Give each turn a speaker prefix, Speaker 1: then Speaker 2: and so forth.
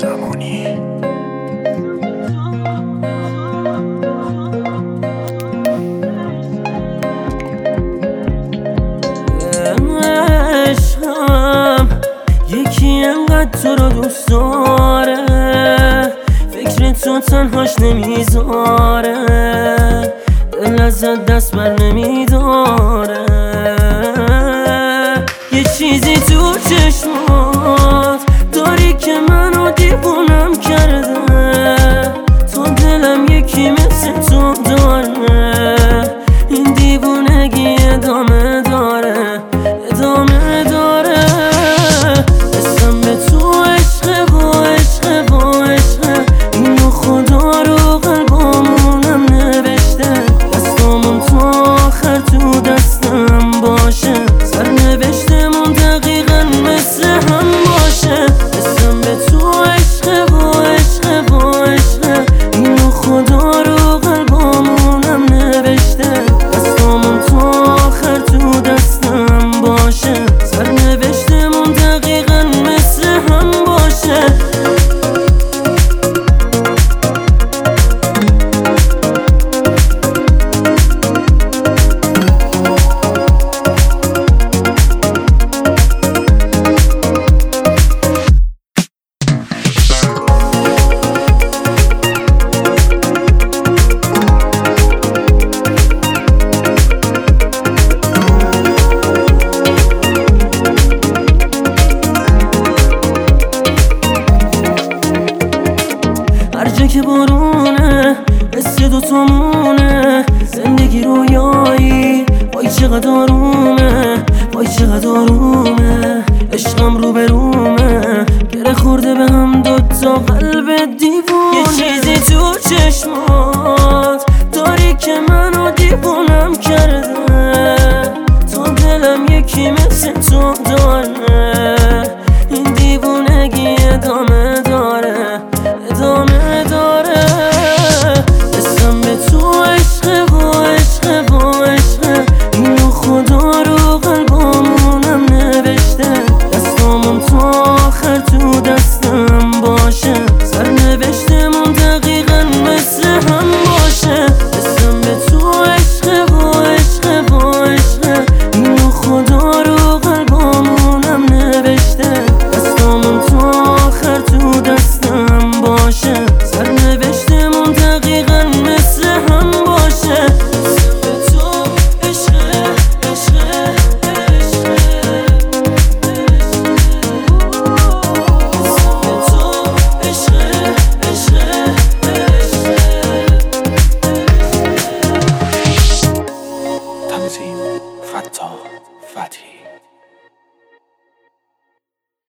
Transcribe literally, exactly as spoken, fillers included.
Speaker 1: زمانی.
Speaker 2: عشقم یکی انقدر تو رو دوست داره، فکر تو تنهاش نمیذاره، دل ازت دست بر نمیداره. یه چیزی تو چشمات داری که منو دیوونم کرده، تو دلم یکی مثل تو داره، این دیوونگی ادامه داره ادامه داره. اسم به تو عشقه و عشقه و عشقه، اینو خدا رو قلبامونم نوشته، دستامون تا آخر تو دستم باشه، سرنوشتمون دقیقا مثل هم باشه. اسم به تو عشقه و عشقه و عشقه، اینو خدا رو قلبامونم نوشته، دستامون تا آخر تو دستم باشه، سرنوشتمون دقیقا مثل هم باشه. هر جا که بارونه حس دوتامونه، زندگی رویایی وای چقدر آرومه وای چقدر آرومه، عشقم رو به رومه، گره خورده به هم دوتا قلب دیوونه. یه چیزی تو چشمات داری که منو دیوونم کرده، تو دلم یکی مثل تو داره، این دیوونگی ادامه داره ادامه داره. اسم به تو عشقه و عشقه و عشقه، اینو خدا رو قلبامونم نوشته، دستامون تا آخر تو دستم باشه، سرنوشتمون دقیقا مثل هم باشه. اسم به تو عشقه و عشقه و عشقه، اینو خدا رو قلبامونم نوشته، دستامون تا آخر تو دستم باشه، سرنوشتمون دقیقا مثل هم باشه. اسم به تو عشقه عشقه عشقه، اسم به تو عشقه عشقه عشقه.
Speaker 1: تنظیم: فتاح فتحی.